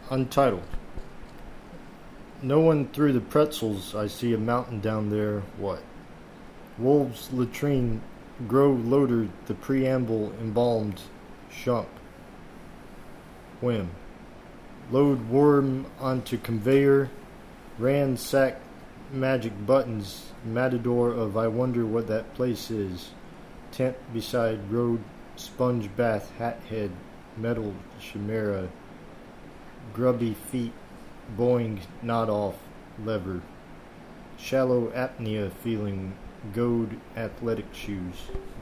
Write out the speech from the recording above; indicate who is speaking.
Speaker 1: Untitled. No one threw the pretzels. I see a mountain down there. What? Wolves latrine. Grow loader. The preamble embalmed. Shump. Whim. Load worm onto conveyor. Ransack magic buttons. Matador of I wonder what that place is. Tent beside road. Sponge bath. Hat head. Metal chimera. Grubby feet. Boing, nod off, lever. Shallow apnea feeling, goad athletic shoes.